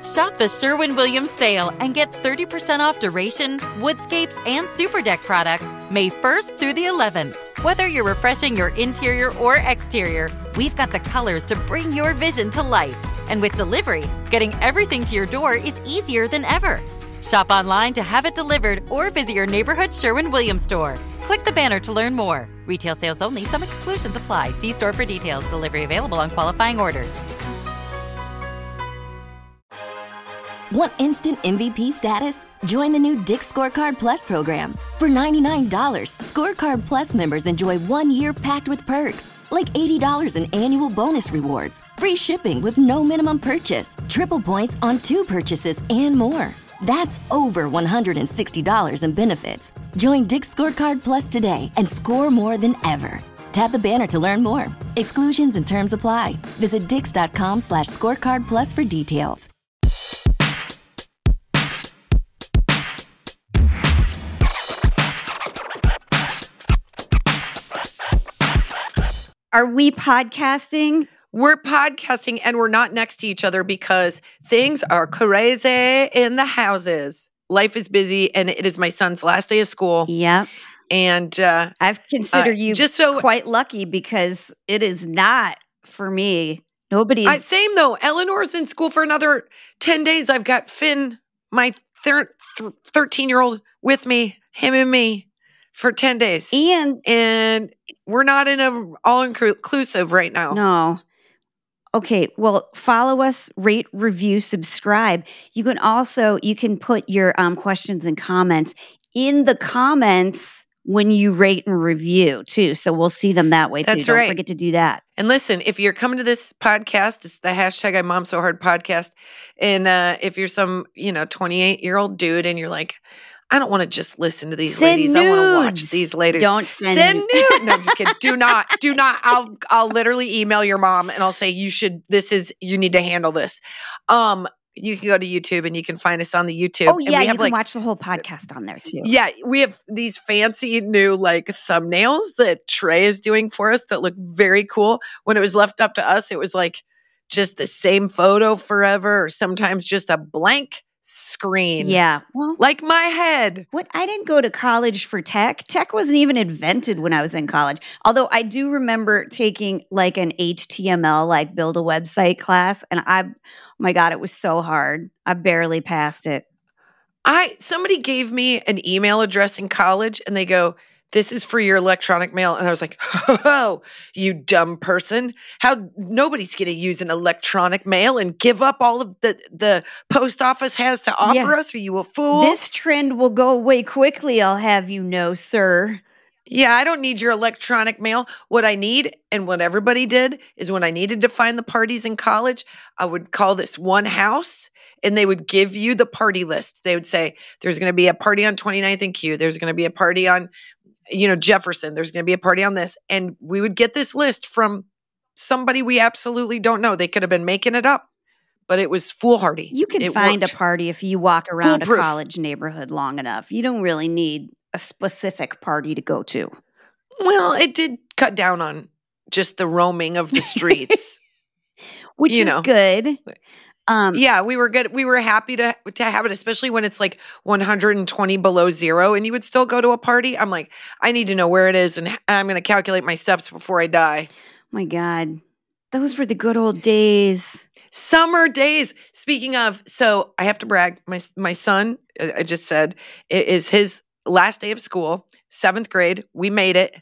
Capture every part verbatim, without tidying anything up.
Shop the Sherwin-Williams sale and get thirty percent off Duration, Woodscapes, and Super Deck products May first through the eleventh. Whether you're refreshing your interior or exterior, we've got the colors to bring your vision to life. And with delivery, getting everything to your door is easier than ever. Shop online to have it delivered or visit your neighborhood Sherwin-Williams store. Click the banner to learn more. Retail sales only. Some exclusions apply. See store for details. Delivery available on qualifying orders. Want instant M V P status? Join the new Dick's Scorecard Plus program. For ninety-nine dollars, Scorecard Plus members enjoy one year packed with perks, like eighty dollars in annual bonus rewards, free shipping with no minimum purchase, triple points on two purchases, and more. That's over one hundred sixty dollars in benefits. Join Dick's Scorecard Plus today and score more than ever. Tap the banner to learn more. Exclusions and terms apply. Visit dix.com slash scorecard plus for details. Are we podcasting? We're podcasting and we're not next to each other because things are crazy in the houses. Life is busy and it is my son's last day of school. Yep. And uh, I've considered uh, you just so, quite lucky because it is not for me. Nobody's. Uh, same though. Eleanor's in school for another ten days. I've got Finn, my thir- th- thirteen-year-old with me, him and me. For ten days. And and we're not in a all-inclusive right now. No. Okay, well, follow us, rate, review, subscribe. You can also, you can put your um, questions and comments in the comments when you rate and review too. So we'll see them that way too. That's Don't right. forget to do that. And listen, if you're coming to this podcast, it's the hashtag I Mom So Hard podcast. And uh, if you're some, you know, twenty-eight-year-old dude and you're like, I don't want to just listen to these send ladies. Nudes. I want to watch these ladies. Don't send, send nudes. No, I'm just kidding. Do not. Do not. I'll I'll literally email your mom and I'll say you should. This is you need to handle this. Um, you can go to YouTube and you can find us on the YouTube. Oh and yeah, we you have can like, watch the whole podcast on there too. Yeah, we have these fancy new like thumbnails that Trey is doing for us that look very cool. When it was left up to us, it was like just the same photo forever, or sometimes just a blank screen. Yeah. Well, like my head. What I didn't go to college for tech. Tech wasn't even invented when I was in college. Although I do remember taking like an H T M L, like build a website class. And I, oh my God, it was so hard. I barely passed it. I somebody gave me an email address in college and they go, this is for your electronic mail. And I was like, oh, you dumb person. How nobody's going to use an electronic mail and give up all of the the post office has to offer Yeah. us? Are you a fool? This trend will go away quickly, I'll have you know, sir. Yeah, I don't need your electronic mail. What I need, and what everybody did, is when I needed to find the parties in college, I would call this one house, and they would give you the party list. They would say, there's going to be a party on twenty-ninth and Q. There's going to be a party on, you know, Jefferson. There's going to be a party on this. And we would get this list from somebody we absolutely don't know. They could have been making it up, but it was foolhardy. You can It find worked. a party if you walk around Foolproof. a college neighborhood long enough. You don't really need a specific party to go to. Well, it did cut down on just the roaming of the streets. Which You is know. good. Um, Yeah, we were good. We were happy to to have it, especially when it's like one hundred twenty below zero and you would still go to a party. I'm like, I need to know where it is and I'm going to calculate my steps before I die. my God. Those were the good old days. Summer days. Speaking of, so I have to brag. My my son, I I just said, it is his last day of school, seventh grade. We made it.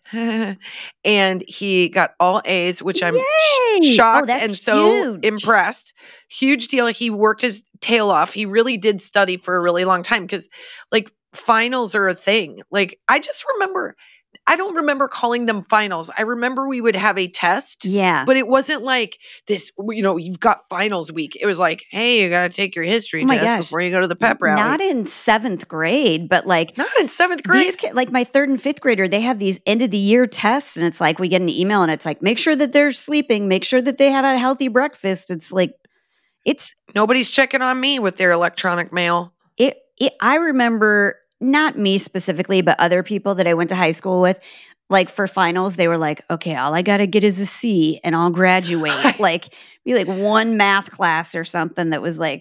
And he got all A's, which I'm sh- Yay! Oh, shocked that's and so huge. impressed. Huge deal. He worked his tail off. He really did study for a really long time because like finals are a thing. Like I just remember, I don't remember calling them finals. I remember we would have a test. Yeah. But it wasn't like this, you know, you've got finals week. It was like, hey, you got to take your history Oh my test gosh. before you go to the pep rally. Not in seventh grade, but like Not in seventh grade. these kids, like my third and fifth grader, they have these end of the year tests, and it's like we get an email, and it's like make sure that they're sleeping, make sure that they have a healthy breakfast. It's like it's Nobody's checking on me with their electronic mail. it. it I remember not me specifically, but other people that I went to high school with. Like for finals, they were like, okay, all I got to get is a C and I'll graduate. like, be like one math class or something that was like,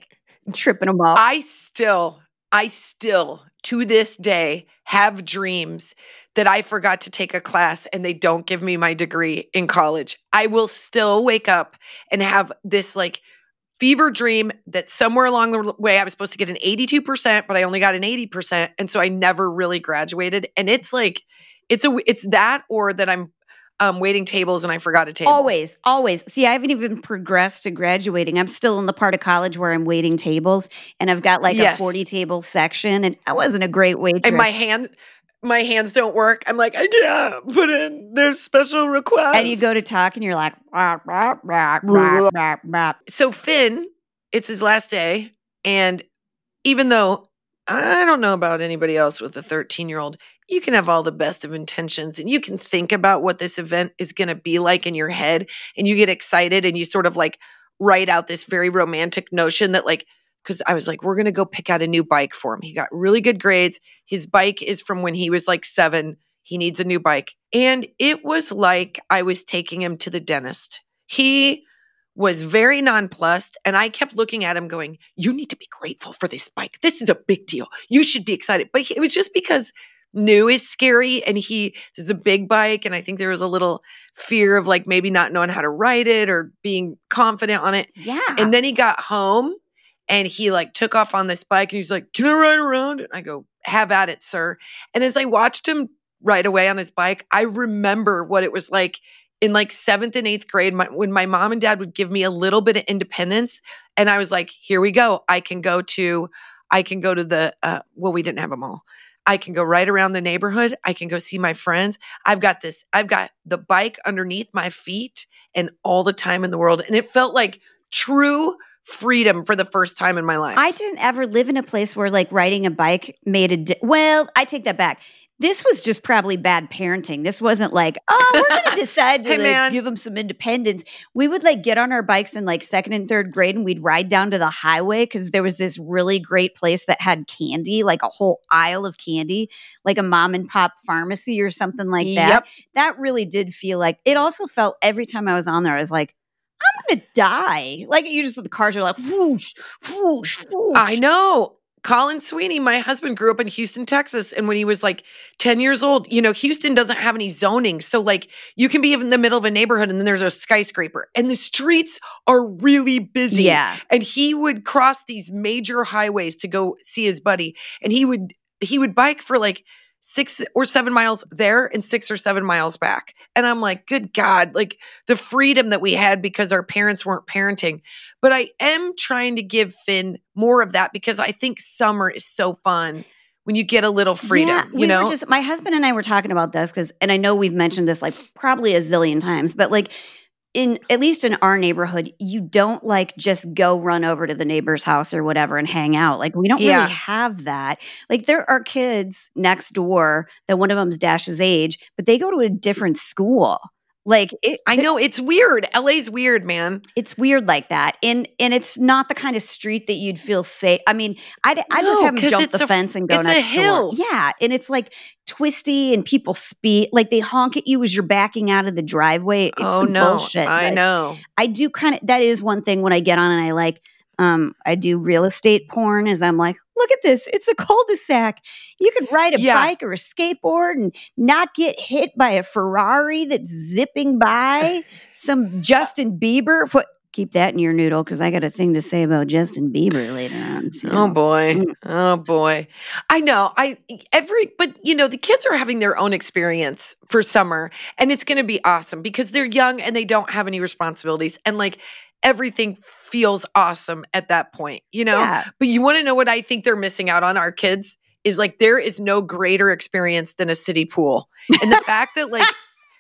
tripping them up. I still, I still, to this day, have dreams that I forgot to take a class and they don't give me my degree in college. I will still wake up and have this like fever dream that somewhere along the way I was supposed to get an eighty-two percent, but I only got an eighty percent. And so I never really graduated. And it's like, it's a, it's that or that I'm um, waiting tables and I forgot a table. Always, always. See, I haven't even progressed to graduating. I'm still in the part of college where I'm waiting tables and I've got like Yes. a forty table section and I wasn't a great waitress. And my hands, my hands don't work. I'm like, I can't put in their special requests. And you go to talk and you're like, rah, rah, rah, rah, rah, rah. So Finn, it's his last day. And even though I don't know about anybody else with a thirteen-year-old, you can have all the best of intentions and you can think about what this event is going to be like in your head and you get excited and you sort of like write out this very romantic notion that like, because I was like, we're going to go pick out a new bike for him. He got really good grades. His bike is from when he was like seven. He needs a new bike. And it was like I was taking him to the dentist. He was very nonplussed. And I kept looking at him going, you need to be grateful for this bike. This is a big deal. You should be excited. But he, it was just because new is scary. And he, this is a big bike. And I think there was a little fear of like maybe not knowing how to ride it or being confident on it. Yeah. And then he got home and he like took off on this bike and he's like, can I ride around? And I go, have at it, sir. And as I watched him ride away on his bike, I remember what it was like in like seventh and eighth grade my, when my mom and dad would give me a little bit of independence. And I was like, here we go. I can go to, I can go to the, uh, well, we didn't have a mall. I can go right around the neighborhood. I can go see my friends. I've got this, I've got the bike underneath my feet and all the time in the world. And it felt like true freedom for the first time in my life. I didn't ever live in a place where like riding a bike made a di- well, I take that back. This was just probably bad parenting. This wasn't like, oh, we're going to decide to Hey, like, man. give them some independence. We would like get on our bikes in like second and third grade and we'd ride down to the highway because there was this really great place that had candy, like a whole aisle of candy, like a mom and pop pharmacy or something like that. Yep. That really did feel like, it also felt every time I was on there, I was like, I'm going to die. Like you just, the cars are like, whoosh, whoosh, whoosh. I know. Colin Sweeney, my husband, grew up in Houston, Texas. And when he was like ten years old, you know, Houston doesn't have any zoning. So like you can be in the middle of a neighborhood and then there's a skyscraper and the streets are really busy. Yeah. And he would cross these major highways to go see his buddy. And he would, he would bike for like six or seven miles there and six or seven miles back. And I'm like, good God, like the freedom that we had because our parents weren't parenting. But I am trying to give Finn more of that because I think summer is so fun when you get a little freedom, Yeah, you we know? were just my husband and I were talking about this because, and I know we've mentioned this like probably a zillion times, but like in at least in our neighborhood, you don't like just go run over to the neighbor's house or whatever and hang out. Like we don't Yeah. really have that. Like there are kids next door that one of them's Dash's age, but they go to a different school. Like it, I know it's weird. L A's weird, man. it's weird like that, and and it's not the kind of street that you'd feel safe. I mean, I I just No, have them 'cause jump it's the a- fence and go it's a next hill. door. Yeah, and it's like twisty, and people speed like they honk at you as you're backing out of the driveway. It's oh, some no. bullshit. I but know. I do kind of. That is one thing when I get on and I like. Um, I do real estate porn. Is I'm like, look at this. It's a cul-de-sac. You could ride a Yeah. bike or a skateboard and not get hit by a Ferrari that's zipping by. Some Justin Bieber. What? Keep that in your noodle because I got a thing to say about Justin Bieber later on too. Oh boy. Mm. Oh boy. I know. I every but you know, the kids are having their own experience for summer and it's going to be awesome because they're young and they don't have any responsibilities and like everything feels awesome at that point, you know? Yeah. But you want to know what I think they're missing out on, our kids is like there is no greater experience than a city pool. And the fact that like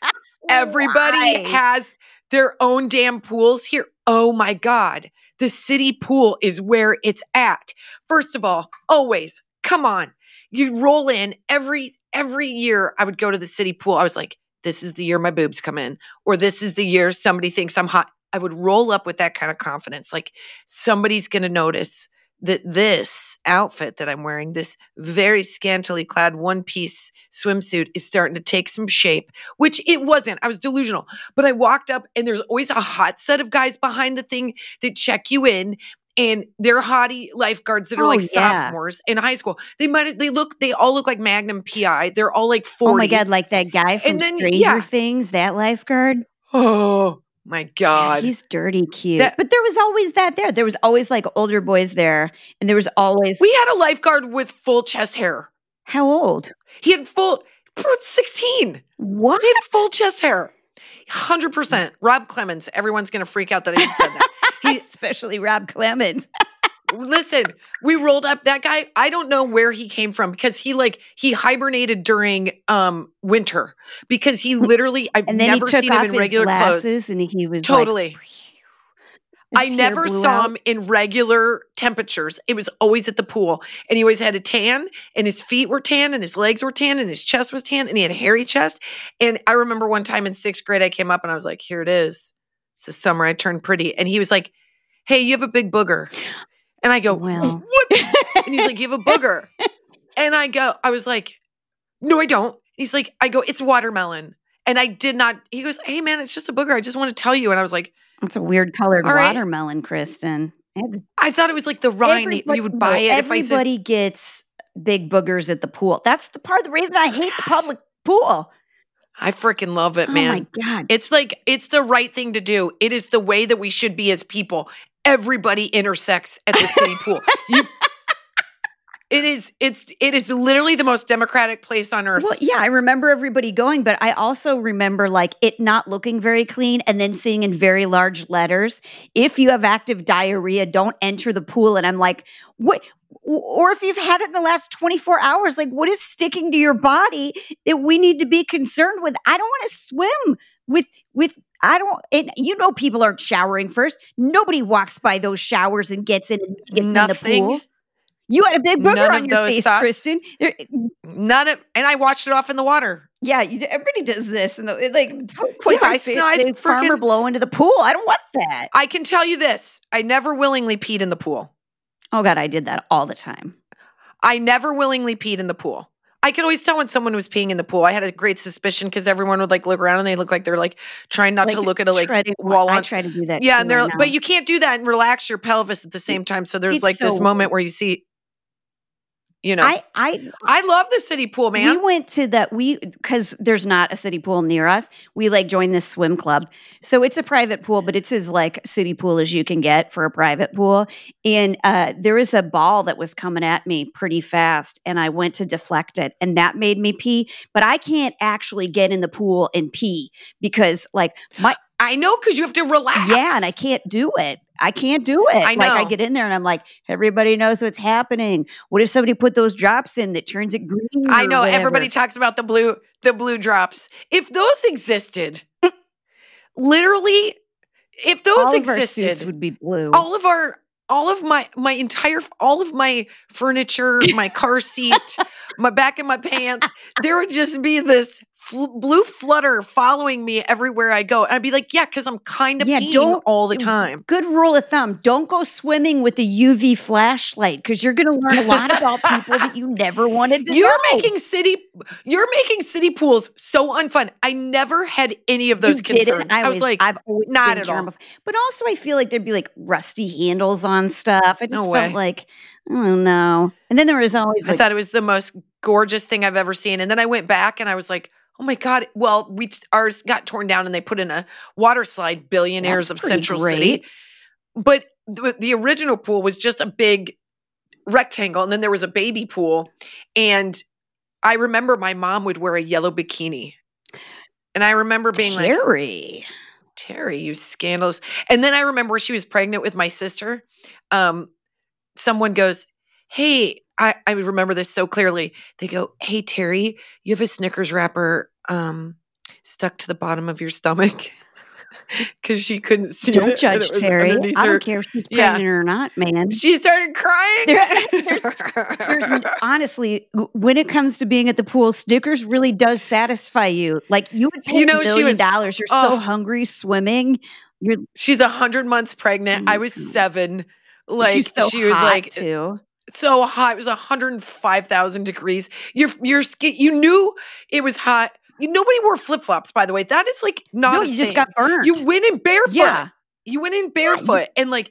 everybody Why? has their own damn pools here. Oh my God. The city pool is where it's at. First of all, always, come on. You roll in every every year I would go to the city pool. I was like, this is the year my boobs come in, or this is the year somebody thinks I'm hot. I would roll up with that kind of confidence. Like somebody's going to notice that this outfit that I'm wearing, this very scantily clad one piece swimsuit is starting to take some shape, which it wasn't. I was delusional, but I walked up and there's always a hot set of guys behind the thing that check you in. and they're hottie lifeguards that are Oh, like yeah. sophomores in high school. They might they look they all look like Magnum P I. They're all like forty. Oh my God, like that guy from And then- Stranger yeah. Things, that lifeguard. Oh my Yeah, God. he's dirty cute. That- but there was always that there. There was always like older boys there. And there was always We had a lifeguard with full chest hair. how old? He had full sixteen. What? He had full chest hair. one hundred percent. Rob Clemens. Everyone's going to freak out that I just said that. He, Especially Rob Clemens. listen, we rolled up that guy. I don't know where he came from because he like, he hibernated during um winter because he literally, I've And then never he took seen off him in his regular clothes. glasses and he was Totally. Like, I his hair never blew saw out. him in regular temperatures. It was always at the pool. And he always had a tan, and his feet were tan, and his legs were tan, and his chest was tan, and he had a hairy chest. And I remember one time in sixth grade, I came up and I was like, here it is. It's the summer I turned pretty. And he was like, hey, you have a big booger. And I go, Well. what? And he's like, you have a booger. And I go, I was like, no, I don't. He's like, I go, it's watermelon. And I did not, he goes, hey man, it's just a booger. I just want to tell you. And I was like, It's a weird colored All right. watermelon, Kristen. It's- I thought it was like the rind. everybody- You would buy no, it if I said, Everybody gets big boogers at the pool. That's the part of the reason I hate the public pool. I freaking love it, Oh man. my God. It's like, it's the right thing to do. It is the way that we should be as people. Everybody intersects at the city pool. You, it is, it's, it is literally the most democratic place on earth. Well, yeah, I remember everybody going, but I also remember like it not looking very clean and then seeing in very large letters, if you have active diarrhea, don't enter the pool. And I'm like, what? Or if you've had it in the last twenty-four hours, like what is sticking to your body that we need to be concerned with? I don't want to swim with, with, I don't, and you know, people aren't showering first. Nobody walks by those showers and gets in and gets in the Nothing. pool. You had a big booger None on of your those face, thoughts. Kristen. There, None of, and I washed it off in the water. yeah, you, everybody does this, and the, it, like put, put Yeah, your I fa- sn- I the farmer freaking- blow into the pool. I don't want that. I can tell you this. I never willingly peed in the pool. Oh God, I did that all the time. I never willingly peed in the pool. I could always tell when someone was peeing in the pool. I had a great suspicion because everyone would like look around and they look like they're like trying not to Like, look at a like treading- wall I on. try to do that. Yeah, too, and they're I know. but you can't do that and relax your pelvis at the same time. So there's It's like this so moment where you see, you know, I, I, I love the city pool, man. We went to that we because there's not a city pool near us. We like joined this swim club, so it's a private pool, but it's as like city pool as you can get for a private pool. And uh, there was a ball that was coming at me pretty fast, and I went to deflect it, and that made me pee. But I can't actually get in the pool and pee because like my I know because you have to relax. yeah, and I can't do it. I can't do it. I Like I know. get in there and I'm like, everybody knows what's happening. What if somebody put those drops in that turns it green? I or know whatever? everybody talks about the blue the blue drops. If those existed, literally, if those All of our existed, suits would be blue. all of our all of my my entire all of my furniture, my car seat, my back of my pants, there would just be this fl- blue flutter following me everywhere I go. And I'd be like, yeah, because I'm kind of Yeah, peeing don't- all the time. Good rule of thumb: don't go swimming with a U V flashlight because you're going to learn a lot about people that you never wanted to You're know. making city you're making city pools so unfun. I never had any of those You concerns. didn't. I, I was like, I've always not been at all. germaphobe. But also, I feel like there'd be like rusty handles on stuff. I just No felt way. like, oh no. And then there was always I like, thought it was the most gorgeous thing I've ever seen. And then I went back and I was like, oh my God. Well, we ours got torn down and they put in a water slide, billionaires That's of pretty Central great. City. But the, the original pool was just a big rectangle. And then there was a baby pool. And I remember my mom would wear a yellow bikini. And I remember being like, Terry. Terry, you scandalous. And then I remember she was pregnant with my sister. Um, someone goes, hey, I, I remember this so clearly. They go, hey, Terry, you have a Snickers wrapper um, stuck to the bottom of your stomach because she couldn't see Don't it, and judge it was Terry. underneath I her- don't care if she's Yeah. pregnant or not, man. She started crying. There- there's- There's honestly, w- when it comes to being at the pool, Snickers really does satisfy you. Like you would pay You know, a she million was- dollars. You're oh. so hungry swimming. You're She's a hundred months pregnant. I was Mhm. seven. Like she's so she was hot, like too. so hot. It was one hundred five thousand degrees. Your your skin. You knew it was hot. You, nobody wore flip flops, by the way. That is like not. No, a you just thing. got burned. You went in barefoot. Yeah. You went in barefoot, and like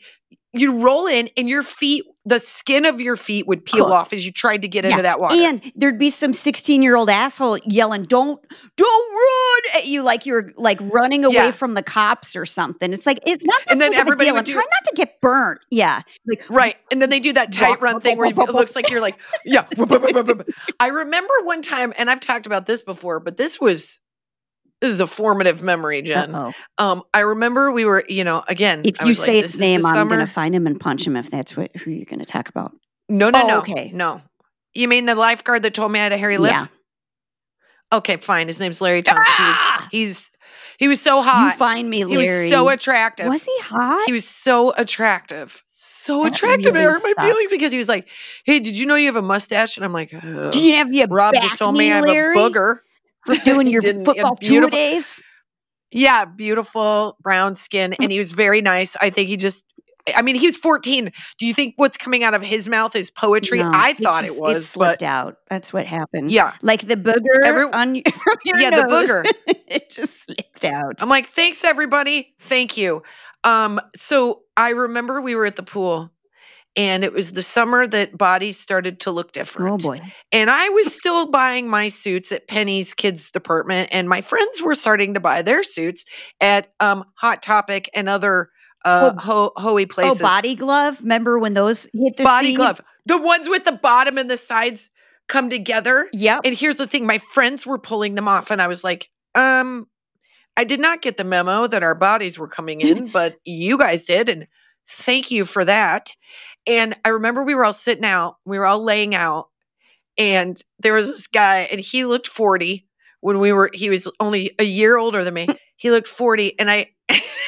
you roll in and your feet, the skin of your feet would peel Cool. off as you tried to get Yeah. into that water. And there'd be some sixteen-year-old asshole yelling, don't, don't run at you like you're like running away Yeah. from the cops or something. It's like, it's not that And then big of a everybody deal. would I'm do- trying not to get burnt. Yeah. Like, Right. And then they do that tight Walk, run walk, thing where walk, you- walk, it looks walk. like you're like, yeah. I remember one time, and I've talked about this before, but this was, this is a formative memory, Jen. Uh-oh. Um, I remember we were, you know, again, If I you was say like, this its is name, the I'm summer. going to find him and punch him if that's what who you're going to talk about. No, no, Oh, no. okay. No. You mean the lifeguard that told me I had a hairy lip? Yeah. Okay, fine. His name's Larry Thompson. Ah! He was, he's, he was so You hot. find me, He Larry. was so attractive. Was he hot? He was so attractive. So That attractive. really It hurt my sucks. feelings because he was like, hey, did you know you have a mustache? And I'm like, "Ugh." Do you have your Rob back just told me knee, I have Larry, a booger. for doing He your didn't. He had football two beautiful- days? Yeah, beautiful brown skin. And he was very nice. I think he just, I mean, he was fourteen. Do you think what's coming out of his mouth is poetry? No, I thought just- it was. It slipped but out. That's what happened. yeah. Like the booger Every- on your, from your Yeah, the nose. booger. It just slipped out. I'm like, thanks, everybody. Thank you. Um, so I remember we were at the pool. And it was the summer that bodies started to look different. Oh boy. And I was still buying my suits at Penny's kids department, and my friends were starting to buy their suits at um, Hot Topic and other uh, Oh. ho- hoey places. Oh, body glove. Remember when those hit the Body scene? glove, the ones with the bottom and the sides come together. Yep. And here's the thing: my friends were pulling them off, and I was like, um, I did not get the memo that our bodies were coming in, but you guys did, and thank you for that. And I remember we were all sitting out, we were all laying out, and there was this guy, and he looked forty when we were, he was only a year older than me. He looked forty, and I,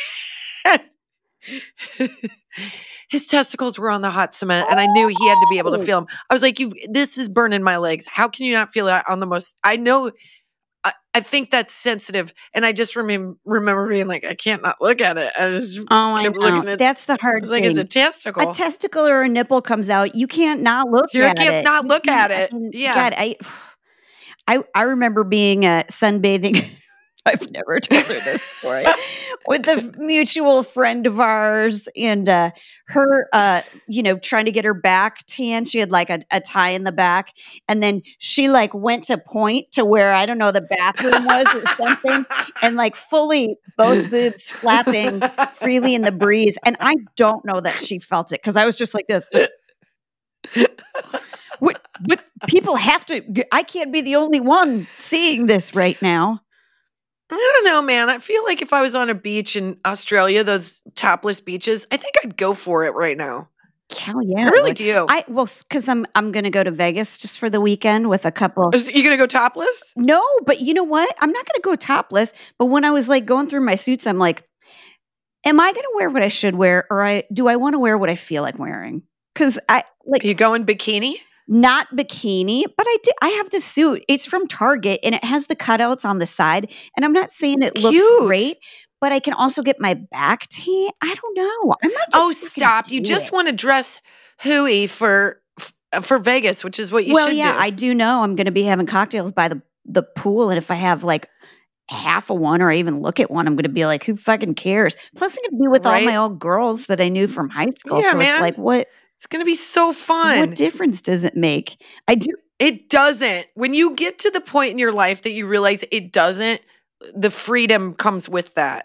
his testicles were on the hot cement, and I knew he had to be able to feel them. I was like, "You, this is burning my legs. How can you not feel that on the most?" I know. I, I think that's sensitive, and I just remember remember being like, I can't not look at it. I just Oh, I kept know. looking at. That's the I hard was like, thing. it's a testicle. A testicle or a nipple comes out, you can't not look You at can't it. not You look at can't- it. I mean, Yeah. God, I, I, I remember being uh, sunbathing. I've never told her this story with a mutual friend of ours, and uh, her, uh, you know, trying to get her back tan. She had like a, a tie in the back, and then she like went to point to where I don't know the bathroom was or something, and like fully both boobs flapping freely in the breeze. And I don't know that she felt it because I was just like this. What, but people have to. I can't be the only one seeing this right now. I don't know, man. I feel like if I was on a beach in Australia, those topless beaches, I think I'd go for it right now. Hell yeah, I really would. do. I well, because I'm I'm gonna go to Vegas just for the weekend with a couple. Is- you gonna go topless? No, but you know what? I'm not gonna go topless. But when I was like going through my suits, I'm like, am I gonna wear what I should wear, or I do I want to wear what I feel like wearing? Because I like Are you going bikini? not bikini, but I do. I have this suit. It's from Target, and it has the cutouts on the side. And I'm not saying it looks Cute. great, but I can also get my back tan. I don't know. I'm not. Just Oh, gonna stop! You do just it. want to dress hooey for f- for Vegas, which is what you well, should yeah, do. I do know I'm going to be having cocktails by the the pool, and if I have like half a one or I even look at one, I'm going to be like, who fucking cares? Plus, I'm going to be with all Right? my old girls that I knew from high school. Yeah, so man. it's like, what It's gonna be so fun. what difference does it make? I do. It doesn't. When you get to the point in your life that you realize it doesn't, the freedom comes with that.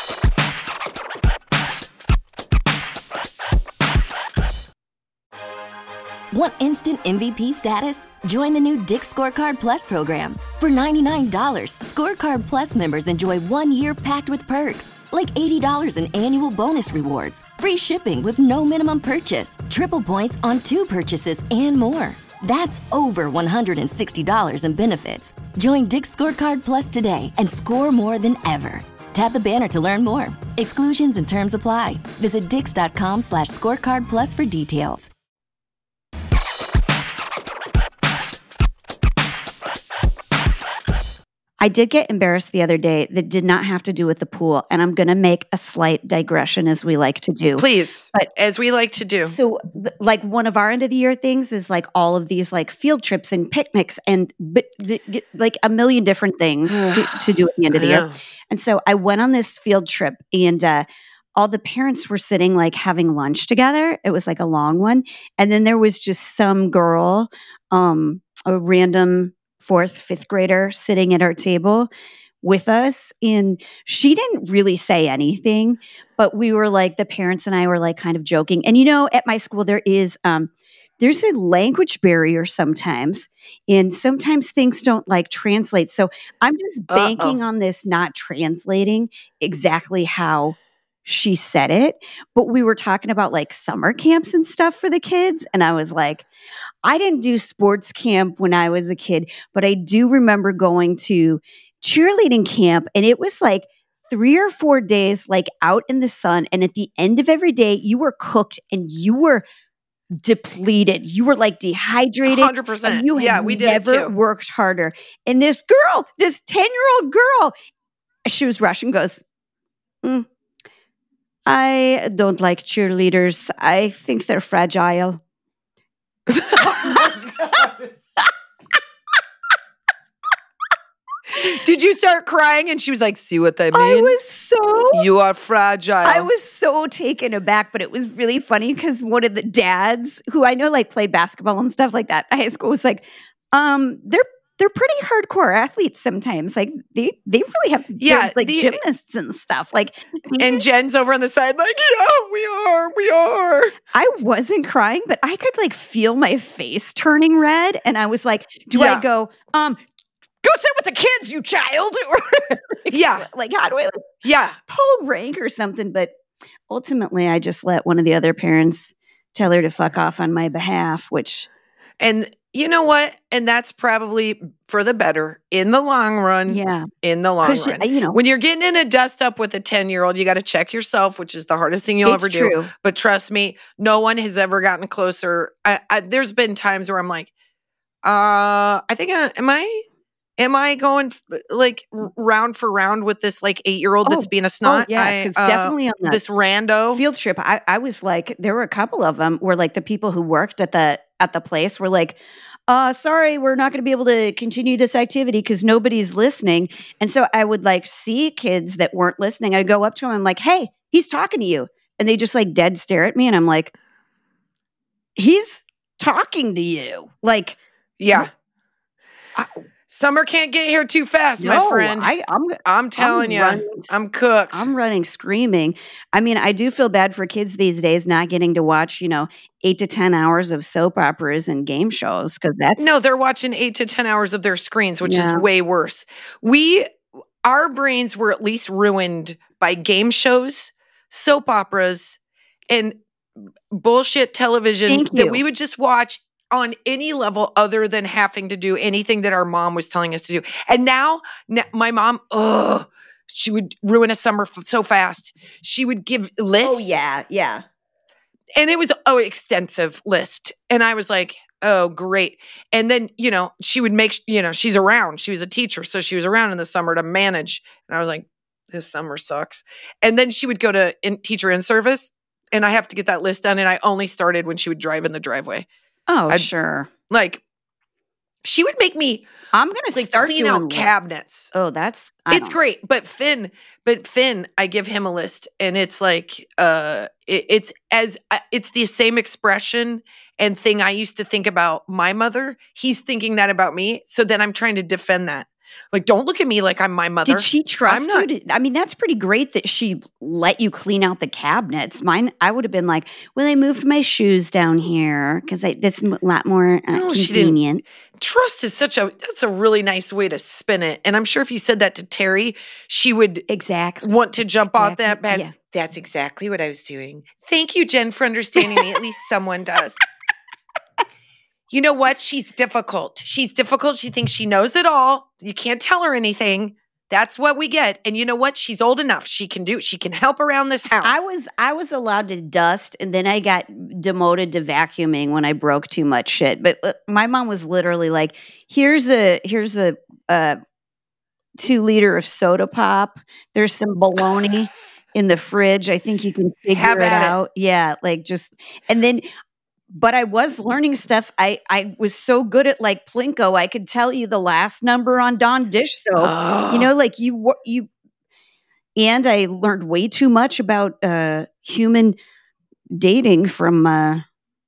Want instant M V P status? Join the new Dick's Scorecard Plus program. For ninety-nine dollars, Scorecard Plus members enjoy one year packed with perks, like eighty dollars in annual bonus rewards, free shipping with no minimum purchase, triple points on two purchases, and more. That's over one hundred sixty dollars in benefits. Join Dick's Scorecard Plus today and score more than ever. Tap the banner to learn more. Exclusions and terms apply. Visit dix.com slash scorecard plus for details. I did get embarrassed the other day that did not have to do with the pool, and I'm going to make a slight digression as we like to do. Please, But- as we like to do. So, th- like one of our end of the year things is like all of these like field trips and picnics and but th- g- like a million different things to, to do at the end of the I year. know. And so I went on this field trip, and uh, all the parents were sitting like having lunch together. It was like a long one. And then there was just some girl, um, a random fourth, fifth grader sitting at our table with us. And she didn't really say anything, but we were like, the parents and I were like kind of joking. And you know, at my school, there is, um, there's a language barrier sometimes, and sometimes things don't like translate. So I'm just banking Uh-oh. on this not translating exactly how she said it. But we were talking about like summer camps and stuff for the kids. And I was like, I didn't do sports camp when I was a kid, but I do remember going to cheerleading camp, and it was like three or four days like out in the sun. And at the end of every day, you were cooked and you were depleted. You were like dehydrated. one hundred percent. You had yeah, we did never it too. worked harder. And this girl, this ten-year-old girl, she was Russian, goes, mm, I don't like cheerleaders. I think they're fragile. Did you start crying? And she was like, see what I mean? I was so... You are fragile. I was so taken aback, but it was really funny because one of the dads, who I know like played basketball and stuff like that at high school, was like, um, they're they're pretty hardcore athletes sometimes. Like they they really have to be yeah, like the, gymnasts and stuff. Like, and Jen's over on the side like, yeah, we are, we are. I wasn't crying, but I could like feel my face turning red. And I was like, do yeah. I go, um, go sit with the kids, you child? yeah. Like, how do I like, yeah. pull rank or something? But ultimately, I just let one of the other parents tell her to fuck off on my behalf, which... And you know what? And that's probably for the better in the long run. Yeah. In the long run. You know, when you're getting in a dust up with a ten-year-old, you got to check yourself, which is the hardest thing you'll it's ever true. do. But trust me, no one has ever gotten closer. I, I, there's been times where I'm like, uh, I think, I, am I... Am I going f- like r- round for round with this like eight-year-old oh, that's being a snot? Oh, yeah, because uh, definitely on the this rando field trip, I, I was like, there were a couple of them where like the people who worked at the at the place were like, uh, sorry, we're not going to be able to continue this activity because nobody's listening. And so I would like see kids that weren't listening. I go up to them, I'm like, hey, he's talking to you. And they just like dead stare at me. And I'm like, he's talking to you. Like, yeah. I, Summer can't get here too fast, no, my friend. I, I'm, I'm telling I'm you, running, I'm cooked. I'm running screaming. I mean, I do feel bad for kids these days not getting to watch, you know, eight to ten hours of soap operas and game shows because that's no, they're watching eight to ten hours of their screens, which yeah. is way worse. We, our brains were at least ruined by game shows, soap operas, and bullshit television Thank that you. we would just watch on any level other than having to do anything that our mom was telling us to do. And now, now my mom, ugh, she would ruin a summer f- so fast. She would give lists. Oh, yeah, yeah. And it was an extensive list. And I was like, oh, great. And then, you know, she would make, you know, she's around. She was a teacher. So she was around in the summer to manage. And I was like, this summer sucks. And then she would go to in, teacher in service. And I have to get that list done. And I only started when she would drive in the driveway. Oh, I'd, sure. Like, she would make me. I'm gonna like, start clean doing out lists. cabinets. Oh, that's I it's don't. great. But Finn, but Finn, I give him a list, and it's like, uh, it, it's as uh, it's the same expression and thing I used to think about my mother. He's thinking that about me. So then I'm trying to defend that. Like, don't look at me like I'm my mother. Did she trust not, you? To, I mean, that's pretty great that she let you clean out the cabinets. Mine, I would have been like, well, I moved my shoes down here because that's a lot more uh, No, she convenient. didn't. Trust is such a, that's a really nice way to spin it. And I'm sure if you said that to Terry, she would Exactly. want to jump Exactly. off that bed. Yeah. That's exactly what I was doing. Thank you, Jen, for understanding me. At least someone does. You know what? She's difficult. She's difficult. She thinks she knows it all. You can't tell her anything. That's what we get. And you know what? She's old enough. She can do. She can help around this house. I was I was allowed to dust, and then I got demoted to vacuuming when I broke too much shit. But uh, my mom was literally like, "Here's a here's a uh, two liter of soda pop. There's some bologna in the fridge. I think you can figure Have it at it. out." Yeah, like just and then. But I was learning stuff. I, I was so good at like Plinko. I could tell you the last number on Dawn dish soap. Oh. You know, like you wor- you and I learned way too much about uh, human dating from uh,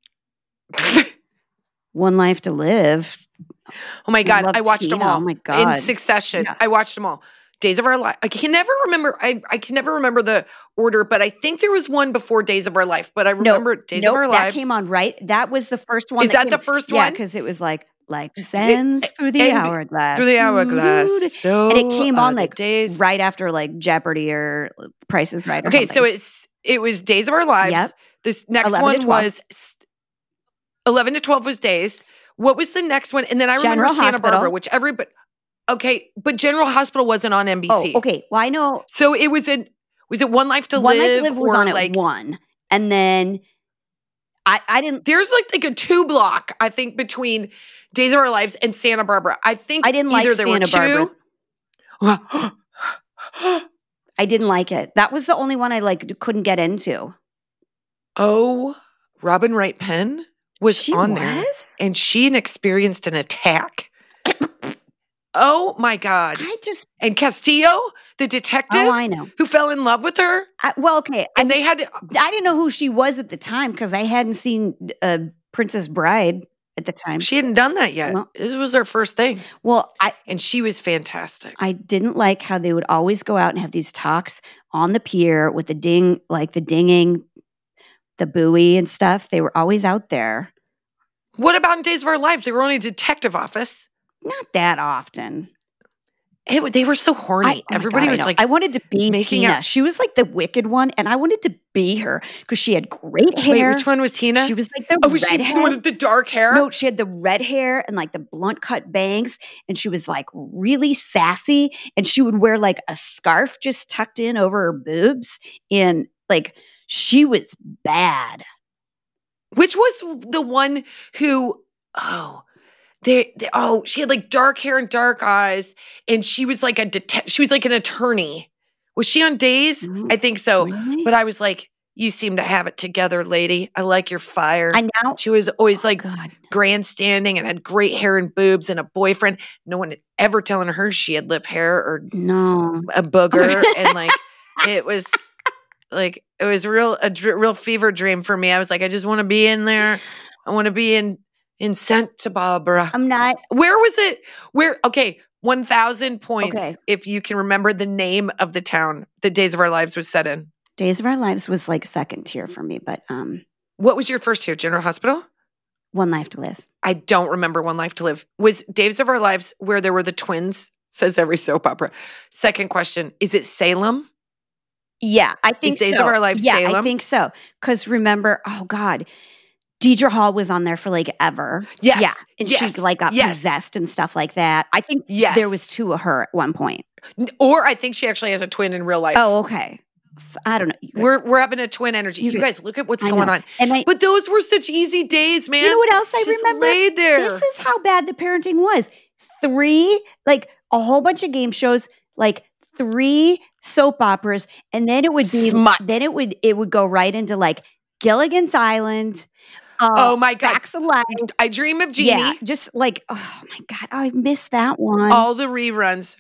One Life to Live. Oh my God, love I watched them Tina. all Oh my God. in succession. Yeah. I watched them all. Days of Our Life. I can never remember. I, I can never remember the order, but I think there was one before Days of Our Life. But I remember Nope, Days nope, of Our that Lives. came on right. That was the first one. Is that came, the first Yeah, one? because it was like like sands it- through the and- hourglass, Through the hourglass. Doo-doo-doo. So and it came are on the like days. right after like Jeopardy or Price is Right. Or Okay, something. so it's it was Days of Our Lives. Yep. This next eleven to one twelve. was s- eleven to twelve was Days. What was the next one? And then I remember General Santa Hospital. Barbara, which everybody. Okay, but General Hospital wasn't on N B C. Oh, okay. Well, I know So it was in. Was it One Life to One Live? Life to Live was or on at like one, and then I I didn't there's like like a two block, I think, between Days of Our Lives and Santa Barbara. I think I didn't either like there Santa were Barbara. two. I didn't like it. That was the only one I like couldn't get into. Oh, Robin Wright Penn was She on there, was? and she experienced an attack. Oh my God! I just And Castillo, the detective, oh I know. who fell in love with her, I, well, okay. I and they had to. I didn't know who she was at the time because I hadn't seen uh, Princess Bride at the time. She hadn't done that yet. Well- This was her first thing, Well, I and she was fantastic. I didn't like how they would always go out and have these talks on the pier with the ding, like the dinging, the buoy and stuff. They were always out there. What about in Days of Our Lives? They were only a detective office. Not that often. It, they were so horny. I- oh my Everybody God, I was know. like, I wanted to be making Tina. out. She was like the wicked one, and I wanted to be her because she had great wait, hair. which one was Tina? She was like the oh, was she redhead. the one with the dark hair? No, she had the red hair and like the blunt cut bangs, and she was like really sassy. And she would wear like a scarf just tucked in over her boobs, and like she was bad. Which was the one who, oh, they, they, oh, she had like dark hair and dark eyes, and she was like a det- she was like an attorney. Was she on Days? Mm, I think so. really? But I was like, you seem to have it together, lady. I like your fire. I now, She was always like God, grandstanding and had great hair and boobs and a boyfriend. No one had ever telling her she had lip hair or no. a booger, and like it was like it was real a dr- real fever dream for me. I was like, I just want to be in there. I want to be in in Santa Barbara. I'm not. Where was it? Where? Okay, one thousand points Okay. if you can remember the name of the town that Days of Our Lives was set in. Days of Our Lives was like second tier for me, but um, What was your first tier? General Hospital? One Life to Live. I don't remember One Life to Live. Was Days of Our Lives where there were the twins? Says every soap opera. Second question, is it Salem? Yeah, I think Days so. of Our Lives Yeah, I Salem? think so. Because remember, oh God, Deidre Hall was on there for like ever. Yes. Yeah, and yes, she like got yes. possessed and stuff like that. I think Yes. there was two of her at one point. N- Or I think she actually has a twin in real life. Oh, okay. S- I don't know. You could- We're we're having a twin energy. You You, could- guys, look at what's I going know. on. And I, But those were such easy days, man. you know what else I Just remember? laid there. This is how bad the parenting was. Three, like a whole bunch of game shows, like three soap operas, and then it would be Smut. then it would it would go right into like Gilligan's Island. Uh, Oh my God. Facts of Life. I Dream of Jeannie. Yeah, just like oh my God, I missed that one. All the reruns.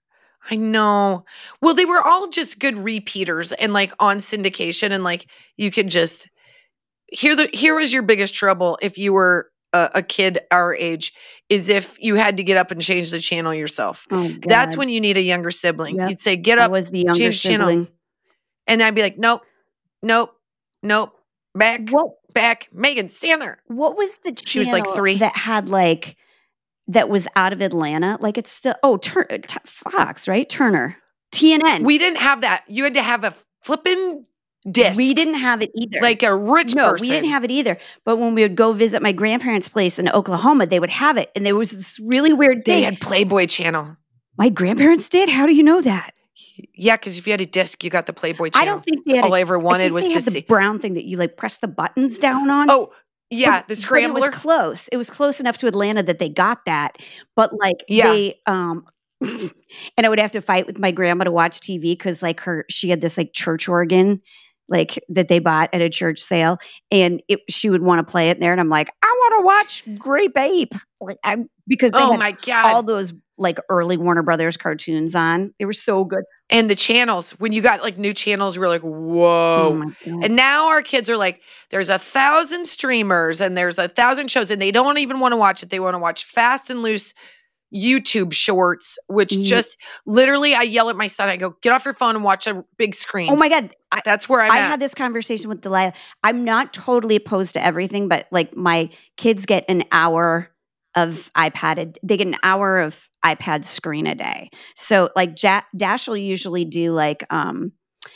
I know. Well, they were all just good repeaters and like on syndication, and like you could just here the here was your biggest trouble if you were a, a kid our age is if you had to get up and change the channel yourself. Oh, God. That's when you need a younger sibling. Yep. You'd say, "Get I up," was the younger change channel. sibling. and I'd be like, "Nope, nope, nope, back, What back, Megan, stand there." what was the channel She was, like, three. that had like that was out of Atlanta? Like it's still oh Tur- T- Fox, right? Turner. T N N. We didn't have that. You had to have a flippin' disc, We didn't have it either. like a rich no, person. we didn't have it either. But when we would go visit my grandparents' place in Oklahoma, they would have it. And there was this really weird They thing. had Playboy Channel. My grandparents did? How do you know that? Yeah, because if you had a disc, you got the Playboy Channel. I don't think they had all a- I ever I wanted think was they to had the see. brown thing that you like press the buttons down on. Oh, yeah, But- the but scrambler. it was close. It was close enough to Atlanta that they got that. But like Yeah. they um and I would have to fight with my grandma to watch T V because like her she had this like church organ like that they bought at a church sale, and it, she would want to play it there, and I'm like, I want to want to watch Grape Ape. Like, I'm, because they Oh had my God. all those like early Warner Brothers cartoons on. They were so good. And the channels, when you got like new channels, we were like, whoa. Oh my God. And now our kids are like, there's a thousand streamers and there's a thousand shows and they don't even want to watch it. They want to watch fast and loose YouTube shorts, which Ye- just literally I yell at my son. I go, get off your phone and watch a big screen. Oh my God. I, That's where I'm I at. had this conversation with Delilah. I'm not totally opposed to everything, but like my kids get an hour of iPad. They get an hour of iPad screen a day. So like ja- Dash will usually do like, um,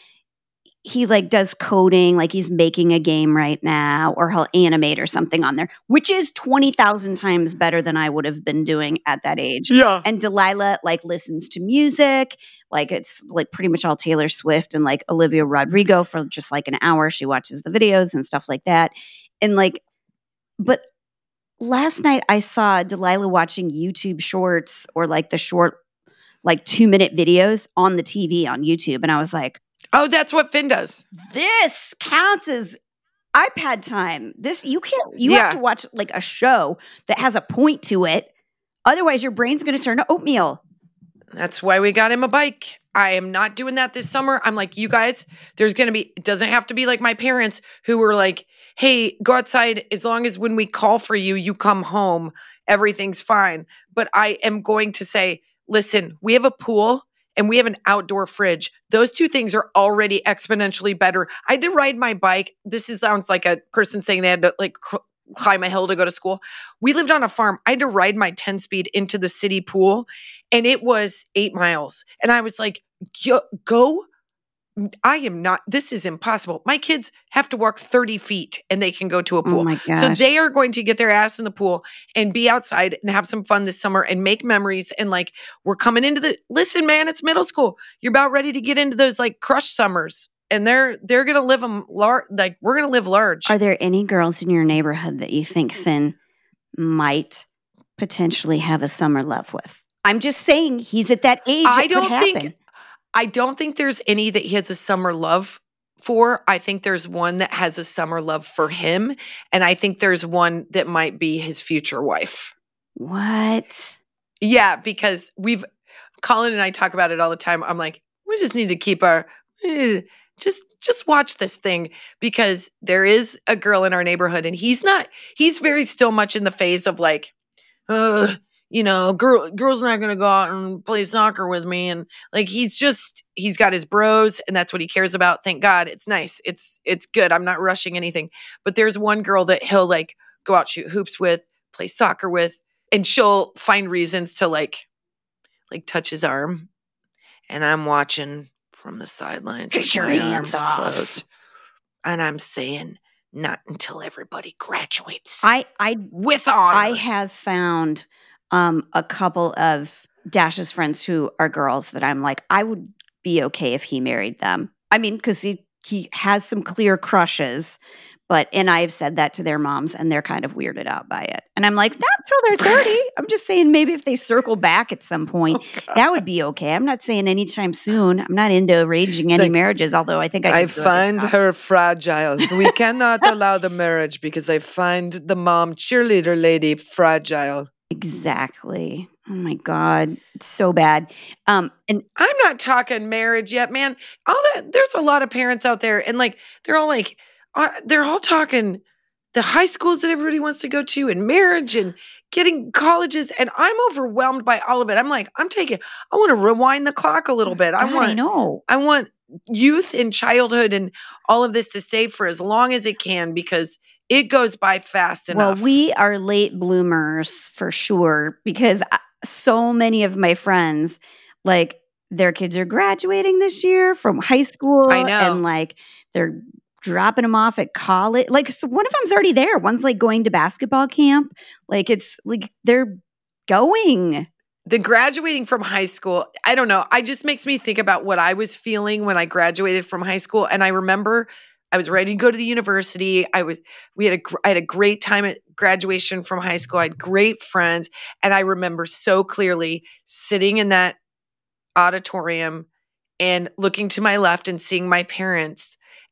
he like does coding, like he's making a game right now, or he'll animate or something on there, which is twenty thousand times better than I would have been doing at that age. Yeah. And Delilah like listens to music, like it's like pretty much all Taylor Swift and like Olivia Rodrigo for just like an hour. She watches the videos and stuff like that. And like, but last night I saw Delilah watching YouTube shorts or like the short, like two minute videos on the T V on YouTube. And I was like, Oh, that's what Finn does. this counts as iPad time. This you can't you Yeah. have to watch like a show that has a point to it. Otherwise your brain's going to turn to oatmeal. That's why we got him a bike. I am not doing that this summer. I'm like, you guys, there's going to be, it doesn't have to be like my parents who were like, hey, go outside as long as when we call for you, you come home, everything's fine. But I am going to say, listen, we have a pool and we have an outdoor fridge. Those two things are already exponentially better. I did ride my bike. This is, sounds like a person saying they had to like cr- climb a hill to go to school. We lived on a farm. I had to ride my ten speed into the city pool and it was eight miles. And I was like, go, go. I am not, this is impossible. My kids have to walk thirty feet and they can go to a pool. Oh my So gosh. they are going to get their ass in the pool and be outside and have some fun this summer and make memories. And like, we're coming into the, listen, man, it's middle school. You're about ready to get into those like crush summers and they're, they're going to live them large. Like we're going to live large. Are there any girls in your neighborhood that you think Finn might potentially have a summer love with? I'm just saying he's at that age. I it could don't think, happen. I don't think there's any that he has a summer love for. I think there's one that has a summer love for him. And I think there's one that might be his future wife. What? Yeah, because we've, Colin and I talk about it all the time. I'm like, we just need to keep our, eh, just, just watch this thing because there is a girl in our neighborhood and he's not, he's very still much in the phase of like, uh, you know, girl, girl's not going to go out and play soccer with me. And like, he's just, he's got his bros and that's what he cares about. Thank God. It's nice. It's, it's good. I'm not rushing anything, but there's one girl that he'll like go out, shoot hoops with, play soccer with, and she'll find reasons to like, like touch his arm. And I'm watching from the sidelines. Get with your my hands arms off. closed. And I'm saying, not until everybody graduates I, I with honors. I have found um, a couple of Dash's friends who are girls that I'm like, I would be okay if he married them. I mean, because he he has some clear crushes, but and I've said that to their moms, and they're kind of weirded out by it. And I'm like, not until they're thirty. I'm just saying maybe if they circle back at some point, Oh, that would be okay. I'm not saying anytime soon. I'm not into arranging any like, marriages, although I think I, I could do a good find job. her fragile. We cannot allow the marriage because I find the mom cheerleader lady fragile. Exactly. Oh my God. It's so bad. Um, and I'm not talking marriage yet, man. All that there's a lot of parents out there, and like they're all like, uh, they're all talking the high schools that everybody wants to go to, and marriage, and getting colleges, and I'm overwhelmed by all of it. I'm like, I'm taking. I want to rewind the clock a little bit. I God, want. I know. I want youth and childhood and all of this to stay for as long as it can because it goes by fast enough. Well, we are late bloomers for sure because I- so many of my friends, like their kids are graduating this year from high school. I know. And like they're dropping them off at college. Like so one of them's already there. One's like going to basketball camp. Like it's like they're going. The graduating from high school, I don't know. I just makes me think about what I was feeling when I graduated from high school. And I remember I was ready to go to the university. I was, we had a, gr- I had a great time at graduation from high school. I had great friends. And I remember so clearly sitting in that auditorium and looking to my left and seeing my parents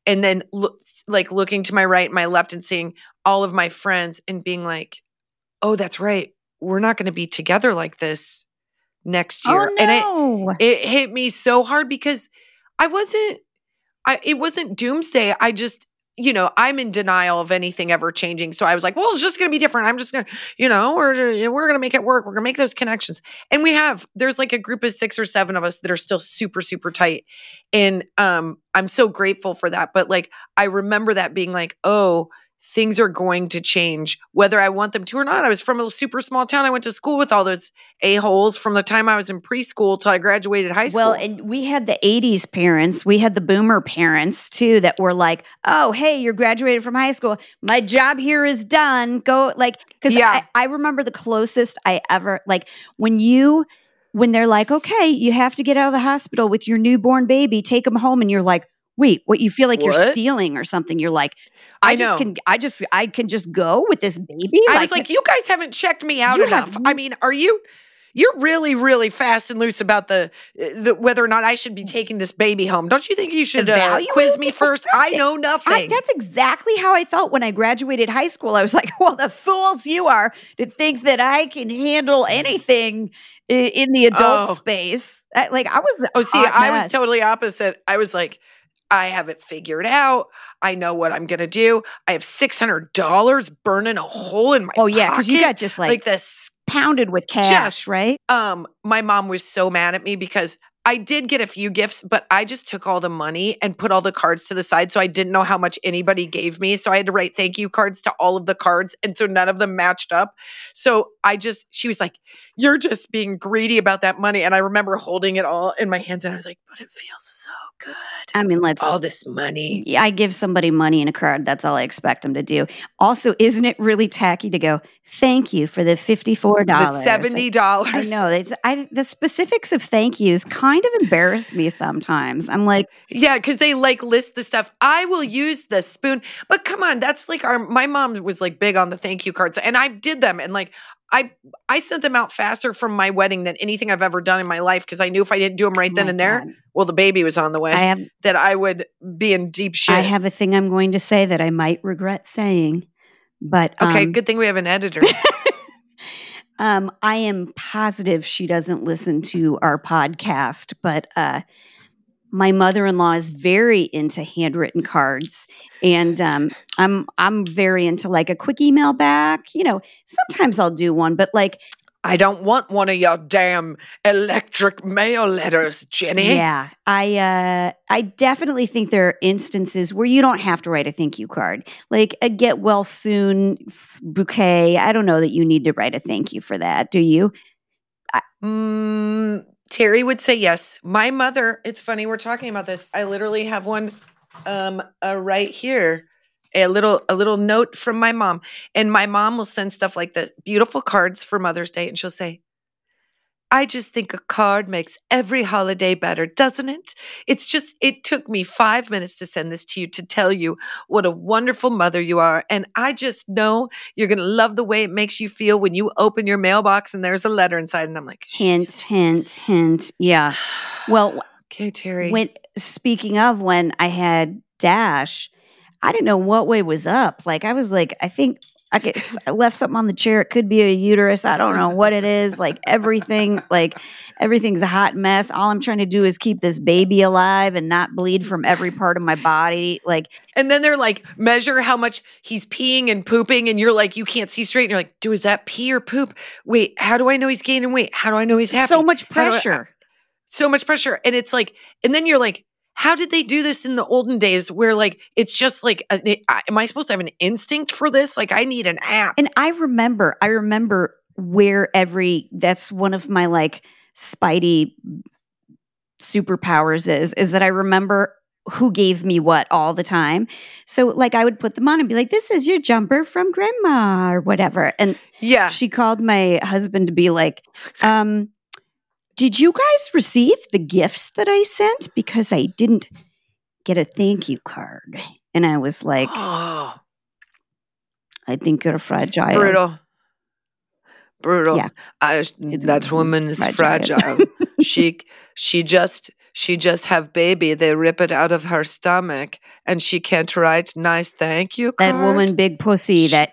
and then look, like looking to my right and my left and seeing all of my friends and being like, oh, that's right. We're not going to be together like this next year. Oh, And no. it, it hit me so hard because I wasn't, I, it wasn't doomsday. I just, you know, I'm in denial of anything ever changing. So I was like, well, it's just going to be different. I'm just going to, you know, we're, we're going to make it work. We're going to make those connections. And we have, there's like a group of six or seven of us that are still super, super tight. And um, I'm so grateful for that. But like, I remember that being like, oh, things are going to change, whether I want them to or not. I was from a super small town. I went to school with all those a-holes from the time I was in preschool till I graduated high school. Well, and we had the eighties parents. We had the boomer parents too that were like, oh, hey, you're graduated from high school. My job here is done. Go like, because Yeah. I, I remember the closest I ever, like when you, when they're like, okay, you have to get out of the hospital with your newborn baby, take them home. And you're like, wait, what? You feel like you're What? stealing or something. You're like, I, I just know. can, I just, I can just go with this baby. I was like, you guys haven't checked me out You enough. have- I mean, are you? You're really, really fast and loose about the, the whether or not I should be taking this baby home. Don't you think you should uh, Evaluate quiz me it? first? I know nothing. I, that's exactly how I felt when I graduated high school. I was like, well, the fools you are to think that I can handle anything i- in the adult Oh. space. I, like I was. oh, see, hot I was mess. totally opposite. I was like, I have it figured out. I know what I'm gonna do. I have six hundred dollars burning a hole in my Oh yeah, because you pocket. got just like, like this. pounded with cash, Just- right? Um, my mom was so mad at me because I did get a few gifts, but I just took all the money and put all the cards to the side. So I didn't know how much anybody gave me. So I had to write thank you cards to all of the cards. And so none of them matched up. So I just, she was like, you're just being greedy about that money. And I remember holding it all in my hands and I was like, but it feels so good. I mean, let's. All this money. Yeah, I give somebody money in a card. That's all I expect them to do. Also, isn't it really tacky to go, thank you for the fifty-four dollars? The seventy dollars. I know. It's, I, the specifics of thank yous kind of embarrass me sometimes. I'm like, Yeah, because they like list the stuff. I will use the spoon, but come on, that's like our. My mom was like big on the thank you cards, and I did them, and like I I sent them out faster from my wedding than anything I've ever done in my life because I knew if I didn't do them right oh then my and there, God. well, the baby was on the way, I have that I would be in deep shit. I have a thing I'm going to say that I might regret saying, but okay, um, good thing we have an editor. um, I am positive she doesn't listen to our podcast, but uh, my mother-in-law is very into handwritten cards, and um, I'm I'm very into like a quick email back. You know, sometimes I'll do one, but like, I don't want one of your damn electric mail letters, Jenny. yeah, I uh, I definitely think there are instances where you don't have to write a thank you card, like a get well soon f- bouquet. I don't know that you need to write a thank you for that, do you? Mm, Terry would say yes. My mother, it's funny, we're talking about this. I literally have one um uh, right here. A little a little note from my mom. And my mom will send stuff like this, beautiful cards for Mother's Day, and she'll say, I just think a card makes every holiday better, doesn't it? It's just, it took me five minutes to send this to you to tell you what a wonderful mother you are. And I just know you're going to love the way it makes you feel when you open your mailbox and there's a letter inside. And I'm like, Hint, hint, hint. Yeah. Well, okay, Terry. when speaking of when I had Dash, I didn't know what way was up. Like I was like, I think I, get, I left something on the chair. It could be a uterus. I don't know what it is. Like everything, like everything's a hot mess. All I'm trying to do is keep this baby alive and not bleed from every part of my body. Like, And then they're like, measure how much he's peeing and pooping. And you're like, you can't see straight. And you're like, dude, is that pee or poop? Wait, how do I know he's gaining weight? How do I know he's happy? so much How do I- pressure. so much pressure. And it's like, and then you're like, how did they do this in the olden days where like, it's just like, a, I- am I supposed to have an instinct for this? Like I need an app. And I remember, I remember where every, that's one of my like Spidey superpowers is, is that I remember who gave me what all the time. So like I would put them on and be like, this is your jumper from grandma or whatever. And Yeah. she called my husband to be like, um, did you guys receive the gifts that I sent? Because I didn't get a thank you card. And I was like, Oh, I think you're fragile. brutal. Brutal. Yeah. I, that woman is fragile. fragile. she she just she just have baby. They rip it out of her stomach, and she can't write nice thank you card. That woman, big pussy. That.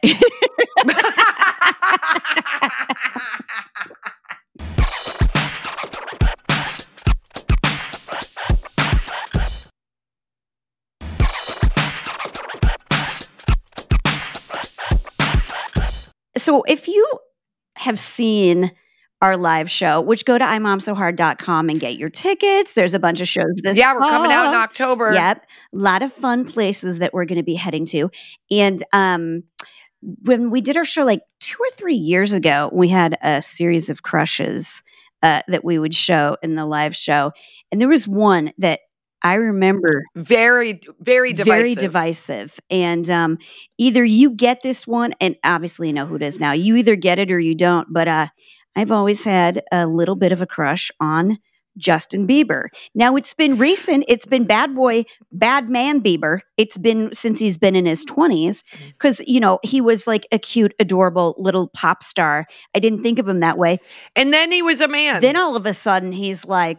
So if you have seen our live show, which go to i mom so hard dot com and get your tickets. There's a bunch of shows this Yeah, we're coming out in fall. October. Yep. A lot of fun places that we're going to be heading to. And um, when we did our show like two or three years ago, we had a series of crushes uh, that we would show in the live show. And there was one that I remember Very, very divisive. very divisive. And um, either you get this one, and obviously you know who it is now. You either get it or you don't. But uh, I've always had a little bit of a crush on Justin Bieber. Now it's been recent. It's been bad boy, bad man Bieber. It's been since he's been in his twenties because, you know, he was like a cute, adorable little pop star. I didn't think of him that way. And then he was a man. Then all of a sudden he's like,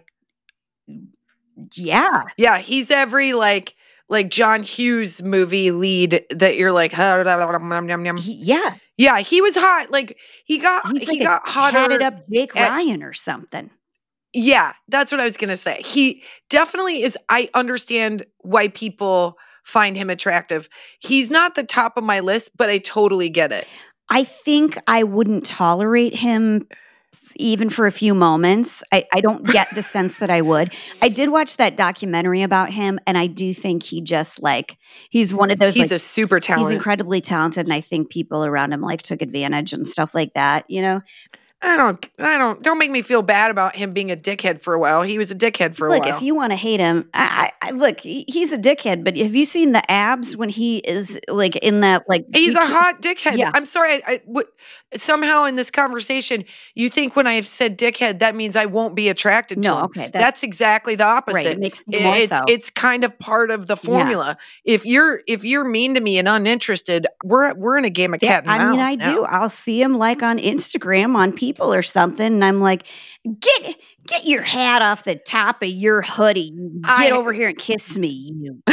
yeah. Yeah, he's every like like John Hughes movie lead that you're like, He, yeah. yeah, he was hot. Like he got He's he like got a hotter. tatted up Jake at- Ryan or something. Yeah, that's what I was gonna say. He definitely is. I understand why people find him attractive. He's not the top of my list, but I totally get it. I think I wouldn't tolerate him even for a few moments. I, I don't get the sense that I would. I did watch that documentary about him, and I do think he just like, he's one of those, He's like, a super he's talent. incredibly talented, and I think people around him like took advantage and stuff like that, you know? I don't, I don't, don't make me feel bad about him being a dickhead for a while. He was a dickhead for a Look, while. if you want to hate him, I, I, I look, he, he's a dickhead, but have you seen the abs when he is like in that, like, He's you a can- hot dickhead. Yeah. I'm sorry. I, I w- somehow in this conversation, you think when I've said dickhead, that means I won't be attracted to No, him. okay, that- That's exactly the opposite. Right, it makes me I- more it's so. it's kind of part of the formula. If you're if you're mean to me and uninterested, we're we're in a game of Yeah, cat and I mouse. mean, I now. do. I'll see him like on Instagram on people or something, and I'm like, get get your hat off the top of your hoodie. Get I- over here and kiss me, you.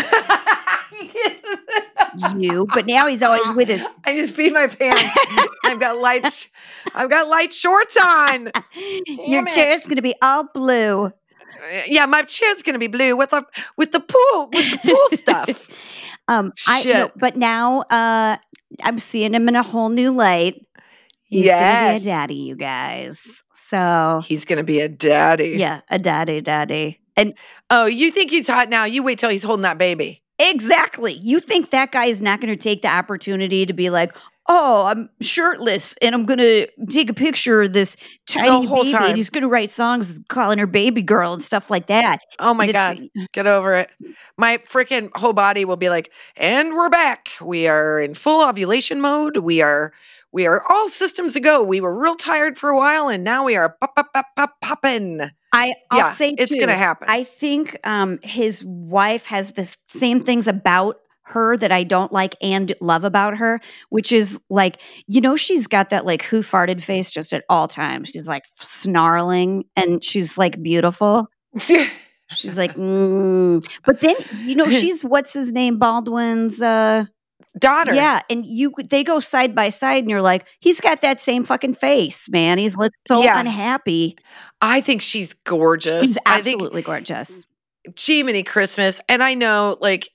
you. But now he's always with his. I just peed my pants. I've got light. sh- I've got light shorts on. Your it. chair's gonna be all blue. Uh, Yeah, my chair's gonna be blue with the with the pool with the pool stuff. Um, I no, Shit. but now uh, I'm seeing him in a whole new light. He's Yes. gonna be a daddy, you guys. So He's gonna be a daddy. yeah, a daddy, daddy, and Oh, you think he's hot now? You wait till he's holding that baby. exactly. You think that guy is not going to take the opportunity to be like, oh, I'm shirtless and I'm going to take a picture of this tiny whole baby. time. And he's going to write songs calling her baby girl and stuff like that. Oh my And it's- God. Get over it. My freaking whole body will be like, and we're back. We are in full ovulation mode. We are we are all systems a go. We were real tired for a while and now we are pop pop pop pop popping. I, I'll Yeah, say it's too, gonna happen. I think um, his wife has the same things about her that I don't like and love about her, which is like, you know, she's got that like who farted face just at all times. She's like snarling and she's like beautiful. She's like, mm. But then, you know, she's what's his name, Baldwin's uh Daughter. yeah, and you they go side by side and you're like, he's got that same fucking face, man. He's like so Yeah. unhappy. I think she's gorgeous. She's I think absolutely gorgeous. Jiminy Christmas. And I know, like,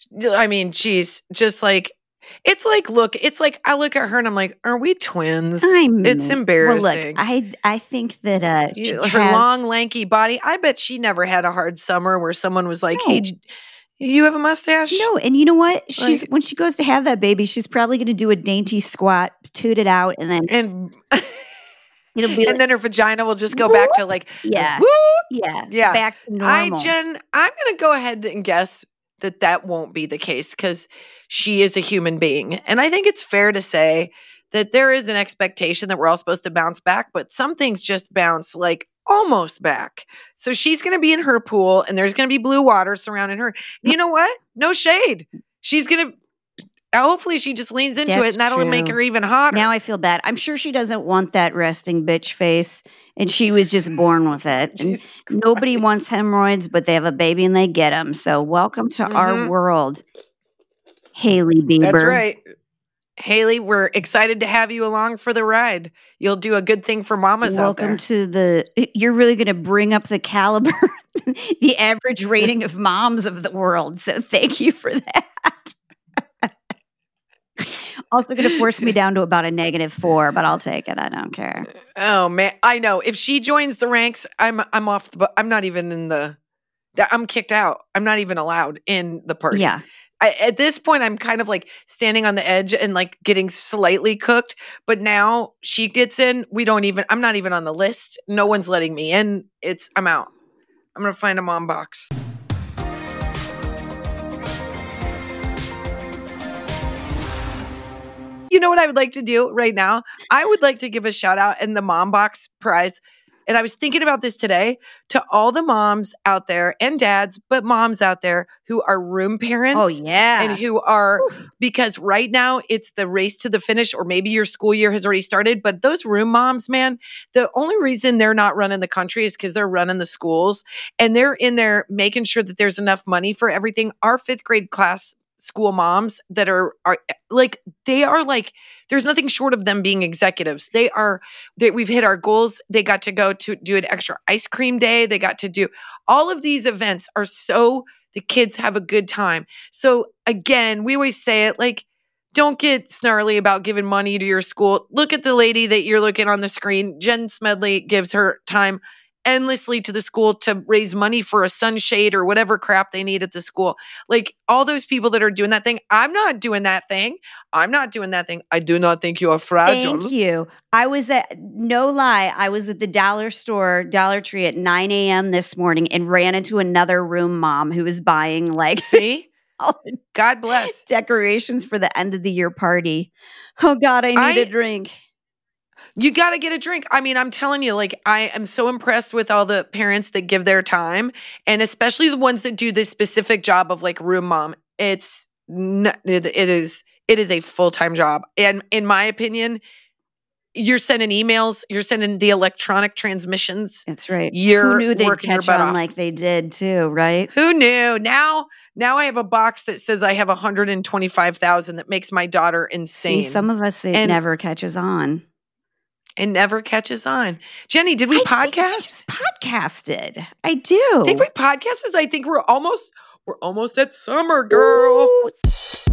I mean, she's just like, it's like, look, it's like, I look at her and I'm like, are we twins? I'm It's embarrassing. Well, look, I I think that uh she You- her has- long, lanky body. I bet she never had a hard summer where someone was like, No. hey, j- you have a mustache? No, and you know what? She's Like- when she goes to have that baby, she's probably going to do a dainty squat, toot it out, and then And, it'll be like, and then her vagina will just go back to like, yeah, whoop. yeah, Yeah. back to I, normal. Jen, I'm going to go ahead and guess that that won't be the case because she is a human being. And I think it's fair to say that there is an expectation that we're all supposed to bounce back, but some things just bounce like almost back. So she's going to be in her pool and there's going to be blue water surrounding her. You know what? No shade. She's going to, hopefully she just leans into That's it and that'll make true. her even hotter. Now I feel bad. I'm sure she doesn't want that resting bitch face, and she was just born with it. And Jesus nobody Christ. wants hemorrhoids, but they have a baby and they get them. So welcome to our Mhm. world, Haley Bieber. That's right. Haley, we're excited to have you along for the ride. You'll do a good thing for mamas out Welcome there. to the. You're really going to bring up the caliber, the average rating of moms of the world. So thank you for that. Also going to force me down to about a negative four, but I'll take it. I don't care. Oh man, I know. If she joins the ranks, I'm I'm off the. bu- I'm not even in the. I'm kicked out. I'm not even allowed in the party. Yeah. I, at this point, I'm kind of like standing on the edge and like getting slightly cooked. But now she gets in. We don't even. I'm not even on the list. No one's letting me in. It's. I'm out. I'm gonna find a mom box. You know what I would like to do right now? I would like to give a shout out in the Mom Box Prize. And I was thinking about this today to all the moms out there and dads, but moms out there who are room parents. Oh, yeah. And who are, because right now it's the race to the finish, or maybe your school year has already started. But those room moms, man, the only reason they're not running the country is because they're running the schools and they're in there making sure that there's enough money for everything. Our fifth grade class school moms that are are like they are like there's nothing short of them being executives. They are they, we've hit our goals. They got to go to do an extra ice cream day. They got to do all of these events are so the kids have a good time. So again, we always say it like don't get snarly about giving money to your school. Look at the lady that you're looking on the screen. Jen Smedley gives her time endlessly to the school to raise money for a sunshade or whatever crap they need at the school. Like all those people that are doing that thing, I'm not doing that thing. I'm not doing that thing. I do not think you are fragile. Thank you. I was at, no lie, I was at the dollar store, Dollar Tree at nine a.m. this morning and ran into another room mom who was buying like See? all the God bless. decorations for the end of the year party. Oh God, I need I- a drink. You got to get a drink. I mean, I'm telling you, like, I am so impressed with all the parents that give their time, and especially the ones that do this specific job of like room mom. It's n- it, it is it is a full time job, and in my opinion, you're sending emails, you're sending the electronic transmissions. That's right. You're Who knew they'd working your catch butt on off. like they did too, right? Who knew? Now, now I have a box that says I have one hundred twenty-five thousand. That makes my daughter insane. See, some of us, it And- never catches on. It never catches on. Jenny, did we I podcast? think I just podcasted. I do. I think we podcasted. I think we're almost we're almost at summer, girl. Ooh.